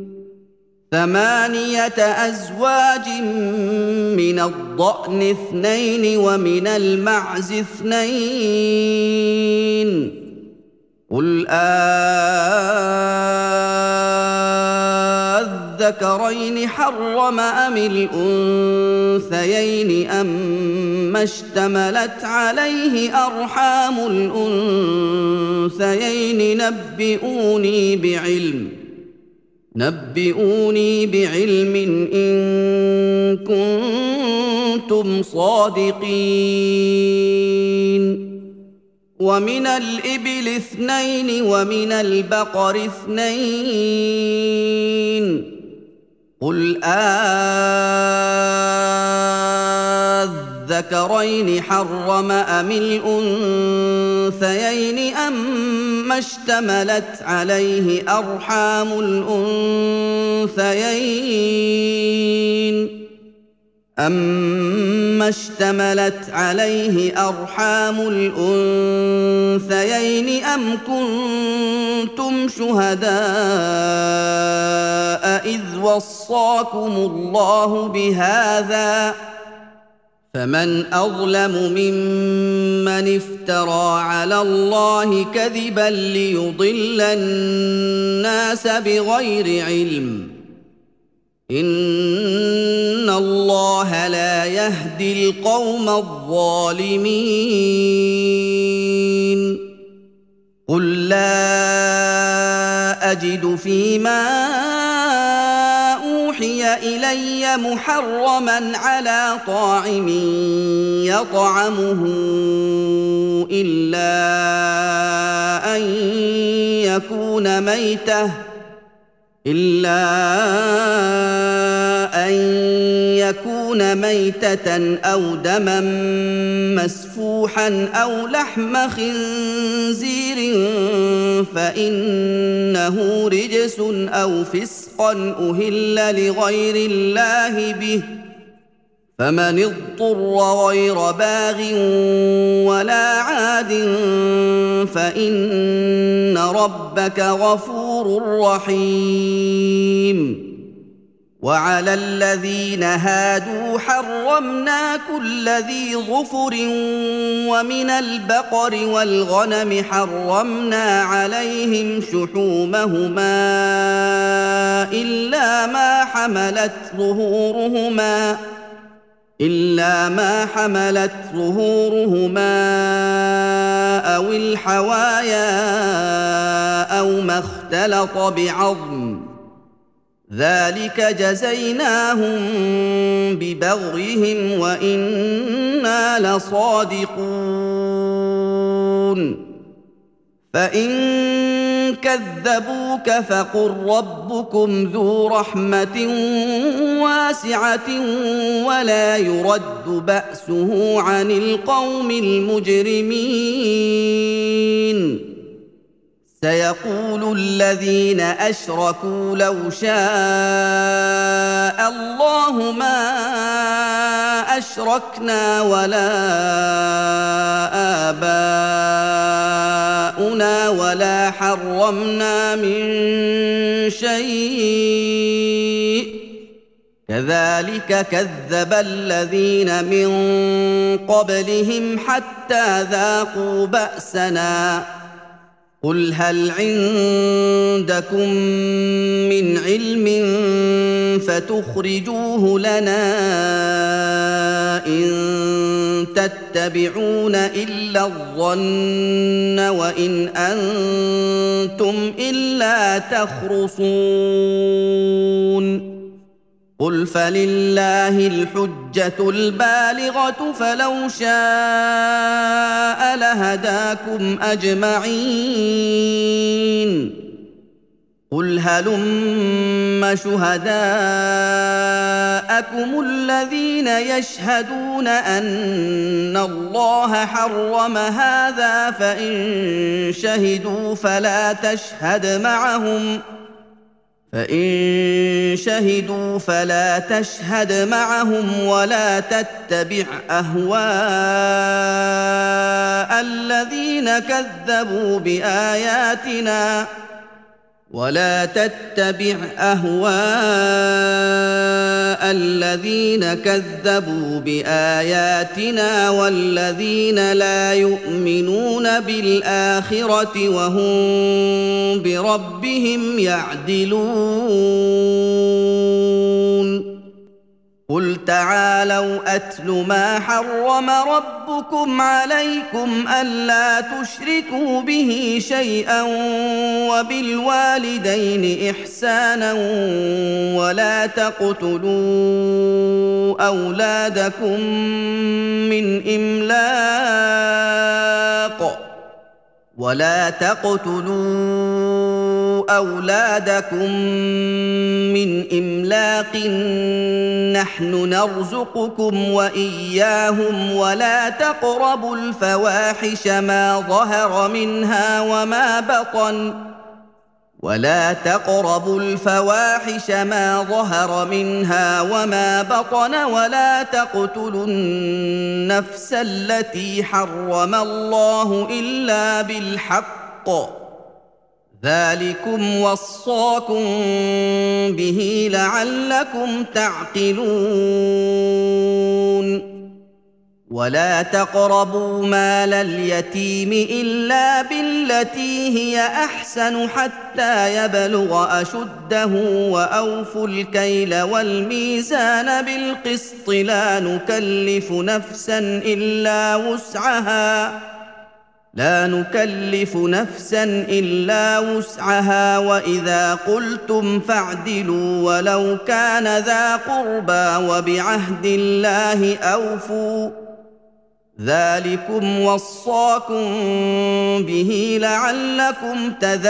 8 أزواج من الضأن 2 ومن المعز 2 قل أذكرين حرم أم الأنثيين أما اشتملت عليه أرحام الأنثيين نبئوني بعلم إن كنتم صادقين ومن الإبل 2 ومن البقر 2 قل أذكرين حرم أم الأنثيين أما اشتملت عليه أرحام الأنثيين أم كنتم شهداء إذ وصاكم الله بهذا فمن أظلم ممن افترى على الله كذبا ليضل الناس بغير علم إن الله لا يهدي القوم الظالمين قل لا أجد فيما أوحي إلي محرما على طاعم يطعمه إلا أن يكون ميتة أو دما مسفوحا أو لحم خنزير فإنه رجس أو فسقا أهل لغير الله به فمن اضطر غير باغ ولا عاد فإن ربك غفور رحيم وعلى الذين هادوا حرمنا كل ذي ظفر ومن البقر والغنم حرمنا عليهم شحومهما إلا ما حملت ظهورهما أو الحوايا أو ما اختلط بعظم ذلك جزيناهم ببغيهم وإنا لصادقون فإن كذبوك فقل ربكم ذو رحمة واسعة ولا يرد بأسه عن القوم المجرمين سيقول الذين أشركوا لو شاء الله ما أشركنا ولا آباؤنا ولا حرمنا من شيء كذلك كذب الذين من قبلهم حتى ذاقوا بأسنا قل هل عندكم من علم فتخرجوه لنا إن تتبعون إلا الظن وإن أنتم إلا تخرصون قل فلله الحجة البالغة فلو شاء لهداكم أجمعين قل هلم شهداءكم الذين يشهدون أن الله حرم هذا فإن شهدوا فلا تشهد معهم ولا تتبع أهواء الذين كذبوا بآياتنا والذين لا يؤمنون بالآخرة وهم بربهم يعدلون قل تعالوا أتل ما حرم ربكم عليكم ألا تشركوا به شيئا وبالوالدين إحسانا ولا تقتلوا أولادكم من إملاق نحن نرزقكم وإياهم ولا تقربوا الفواحش ما ظهر منها وما بطن ولا تقتلوا النفس التي حرم الله إلا بالحق ذلكم وصاكم به لعلكم تعقلون ولا تقربوا مال اليتيم إلا بالتي هي أحسن حتى يبلغ أشده وأوفوا الكيل والميزان بالقسط لا نكلف نفسا إلا وسعها وإذا قلتم فاعدلوا ولو كان ذا قربى وبعهد الله أوفوا ذلكم وصاكم به لعلكم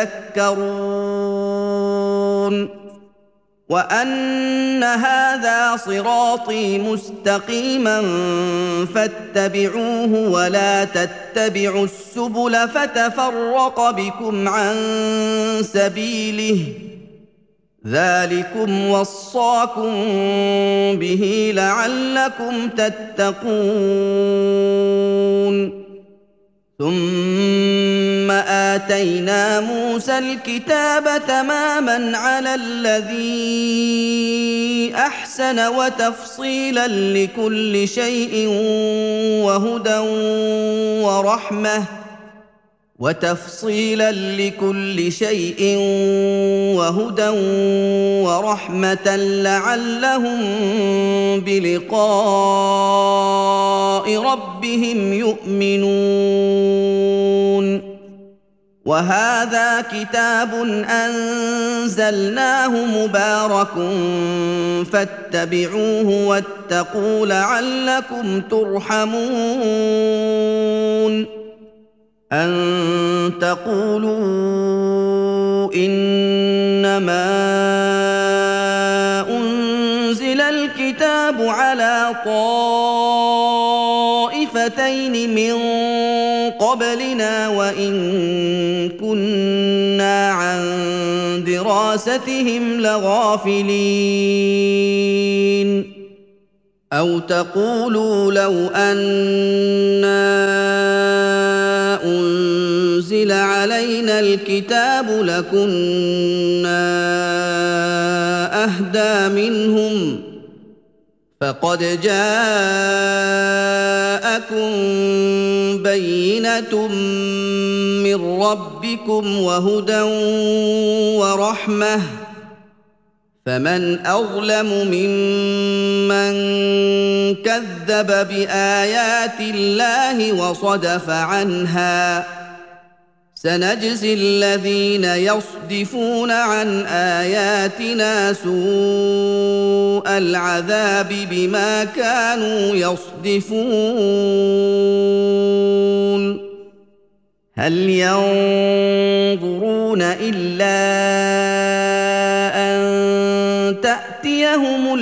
تذكرون وأن هذا صراطي مستقيما فاتبعوه ولا تتبعوا السبل فتفرق بكم عن سبيله ذلكم وصاكم به لعلكم تتقون ثم آتينا موسى الكتاب تماما على الذي أحسن وتفصيلا لكل شيء وهدى ورحمة لعلهم بلقاء ربهم يؤمنون وهذا كتاب أنزلناه مبارك فاتبعوه واتقوا لعلكم ترحمون أن تقولوا إنما أنزل الكتاب على طائفتين من قبلنا وإن كنا عن دراستهم لغافلين أو تقولوا لو أنا أنزل علينا الكتاب لكنا أهدى منهم فقد جاءكم بينة من ربكم وهدى ورحمة فمن أظلم ممن كذب بآيات الله وصدف عنها سنجزي الذين يصدفون عن آياتنا سوء العذاب بما كانوا يصدفون هل ينظرون إلا أن تأتيهم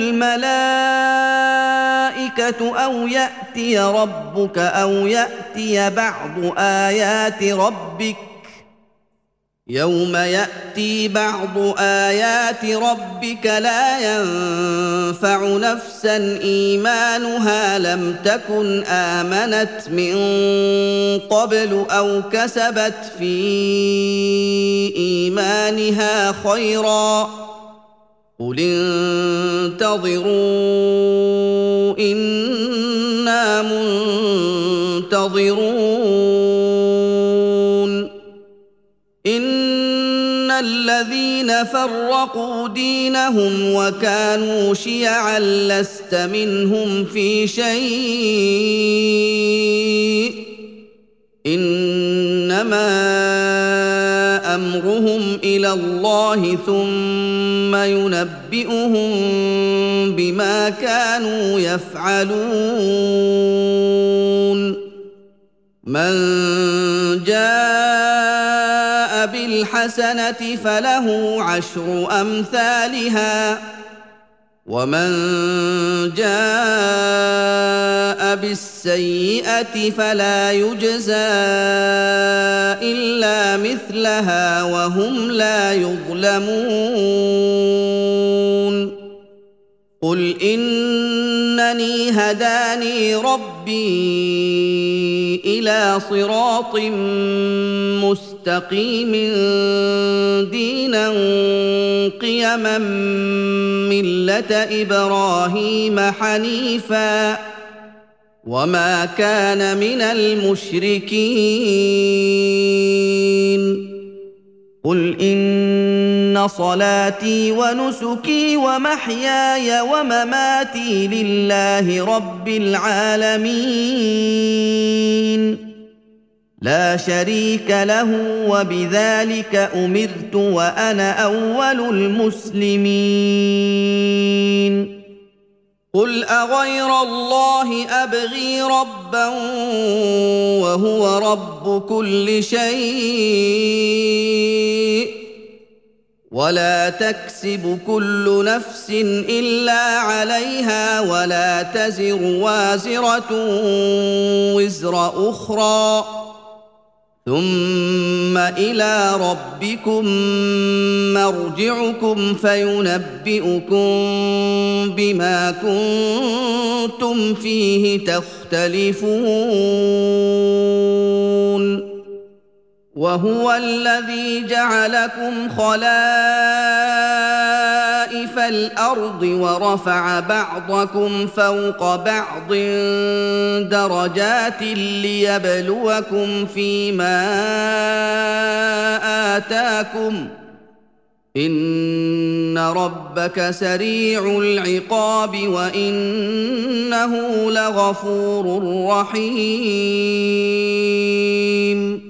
الملائكة أو يأتي ربك أو يأتي بعض آيات ربك يوم يأتي بعض آيات ربك لا ينفع نفسا إيمانها لم تكن آمنت من قبل أو كسبت في إيمانها خيرا قل انتظروا إنا منتظرون إن الذين فرقوا دينهم وكانوا شيعا لست منهم في شيء إنما أمرهم إلى الله ثم ينبئهم بما كانوا يفعلون من جاء بالحسنة فله عشر أمثالها ومن جاء بالسيئة فلا يجزى إلا مثلها وهم لا يظلمون قل إنني هداني ربي إلى صراط مستقيم مستقيم دينا قيما مله ابراهيم حنيفا وما كان من المشركين قل ان صلاتي ونسكي ومحياي ومماتي لله رب العالمين لا شريك له وبذلك امرت وانا اول المسلمين قل اغير الله ابغي ربا وهو رب كل شيء ولا تكسب كل نفس الا عليها ولا تزر وازره وزر اخرى ثم الى ربكم مرجعكم فينبئكم بما كنتم فيه تختلفون وهو الذي جعلكم خلائف الارض ورفع بعضكم فوق بعض درجات ليبلوكم فيما آتاكم ان ربك سريع العقاب وانه لغفور رحيم